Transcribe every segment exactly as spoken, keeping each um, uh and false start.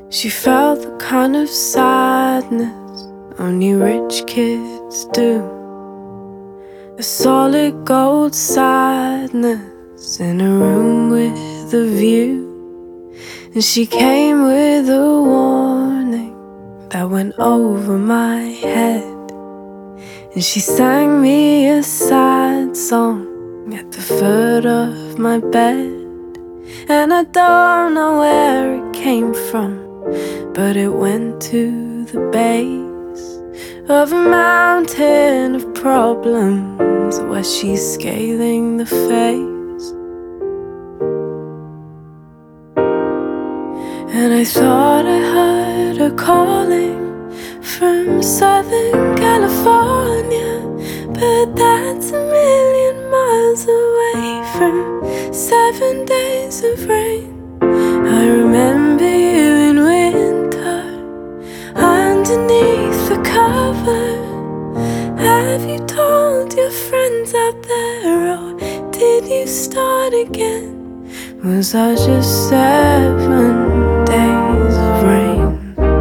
She felt the kind of sadness only rich kids do. A solid gold sadness in a room with a view. And she came with a warning that went over my head. And she sang me a sad song at the foot of my bed. And I don't know where it came from, but it went to the base of a mountain of problems where she's scaling the face. And I thought I heard her calling from Southern California, but that's a million miles away from seven days of rain. I remember you in winter, underneath the cover. Have you told your friends out there, or did you start again? Was I just seven days of rain?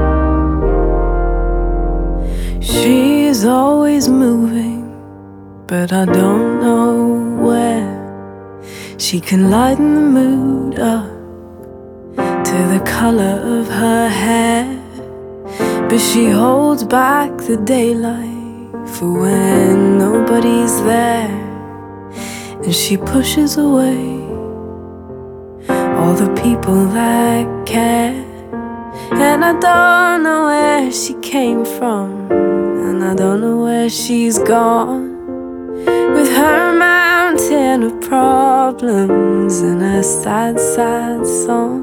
She's always moving, but I don't know where. She can lighten the mood up to the color of her hair, but she holds back the daylight for when nobody's there. And she pushes away all the people that care. And I don't know where she came from, and I don't know where she's gone, with her mountain of problems and a sad, sad song.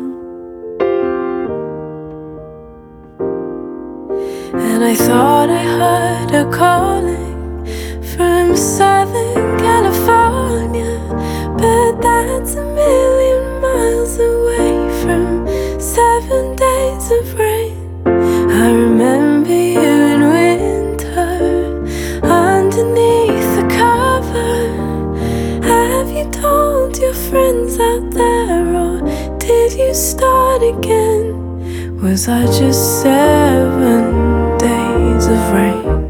And I thought I heard her calling from Southern California, but that's a million miles away from seven days of rain. I remember you in winter, underneath the cover. Have you told your friends out there, or did you start again? Was I just seven days of rain?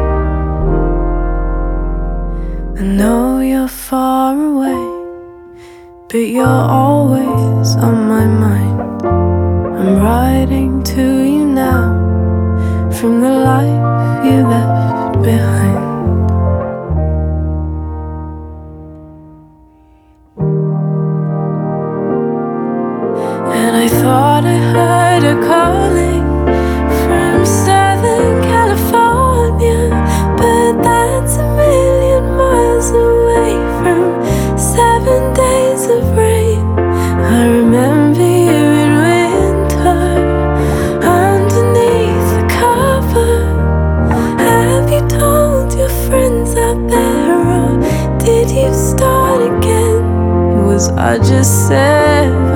I know you're far away, but you're always on my mind. I'm writing to you now from the life you left behind. And I thought I heard her calling from Southern California, but that's a million miles away from seven days of rain. I remember you in winter, underneath the cover. Have you told your friends out there, or did you start again? Was I just sad?